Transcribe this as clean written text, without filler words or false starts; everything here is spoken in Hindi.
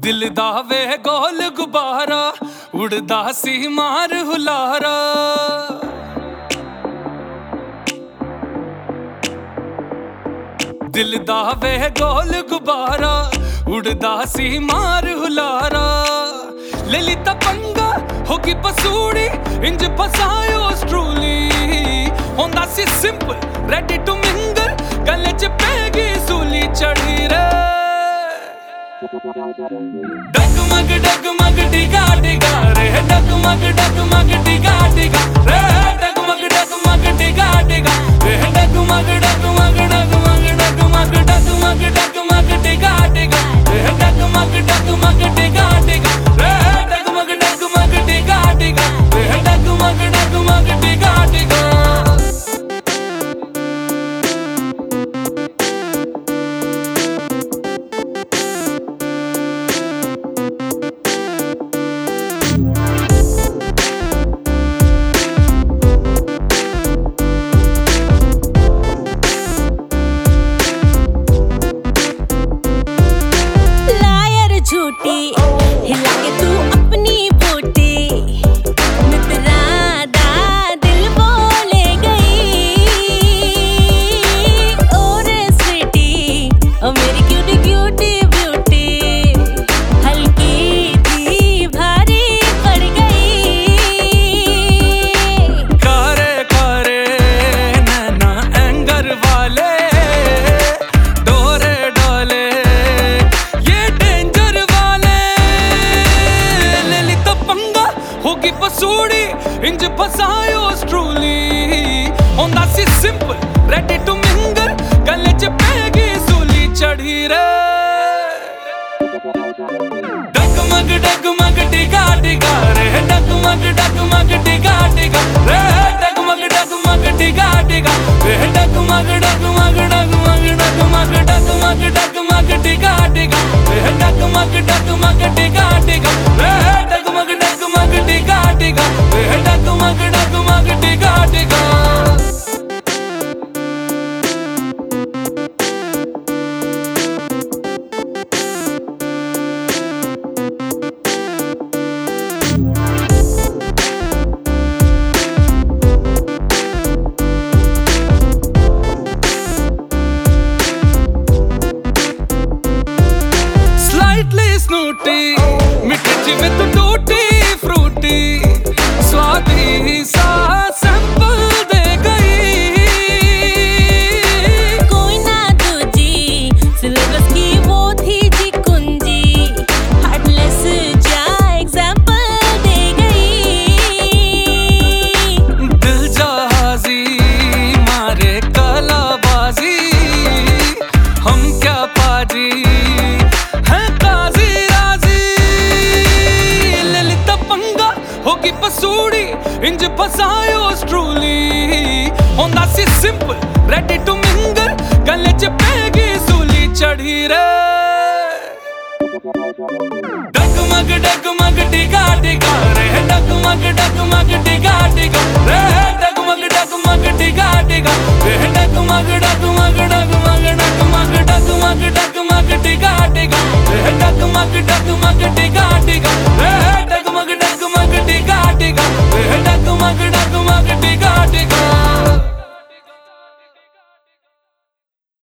दिल दा वे गोल गुब्बारा उड़दा सी मार हुलारा। दिल दा वे गोल गुब्बारा उड़दा सी मार हुलारा। ललिता पंगा होगी पसूड़ी इंज फसायो स्ट्रूली। होंदा सी सिंपल रेडी टू मिंगल गले च पैगी सूली चढ़ी रे। डगमग डिगा डिगा रे डगमग डिगा डिगा रे डगमग डिगा डिगा रे डगमग डिगा डिगा रे डगमग डिगा डिगा रे डगमग डिगा डिगा रे डगमग डिगा डिगा। हिला के तू अपनी बूटी मित्रा दा दिल बोले गई। और स्वीटी ओ मेरी क्यूटी क्यूटी ब्यूटी हल्की थी भारी पड़ गई। कारे कारे नैना एंगर वाले डोरे डाले ये डेंजर होगी पसूड़ी इंज फसायो स्ट्रूली। होंदा सी सिंपल रेडी टू मिंगल गले च पैगी सूली चढ़ी रे। डगमग डिगा डिगा रे डगमग डिगा डिगा रे डगमग डिगा डिगा रे डगमग डिगा डिगा रे डगमग डिगा डिगा रे डगमग डिगा डिगा रे डगमग डिगा डिगा। स्नूटी मिठी जिवें तू टूटी फ्रूटी स्वादी सा सैंपल दे गई। कोई ना दूजी सिलेबस की वो थी जी कुंजी हार्टलेस जा एग्जाम्पल दे गई। दिल जहाजी मारे कलाबाजी हम क्या पाजी होगी पसूड़ी इंज फसायो स्ट्रूली। होंदा सी सिंपल रेडी टू मिंगल गले च पैगी सूली चढ़ी रे। डगमग डिगा डिगा रे डगमग